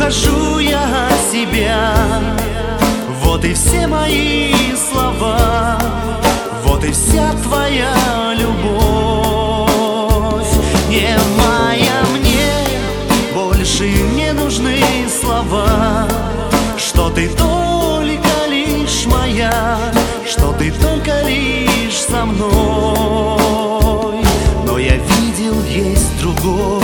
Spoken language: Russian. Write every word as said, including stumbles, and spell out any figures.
ухожу я от себя. Вот и все мои слова, вот и вся твоя любовь. Немая мне больше не нужны слова, что ты только лишь моя, что ты только лишь со мной. Но я видел, есть другой.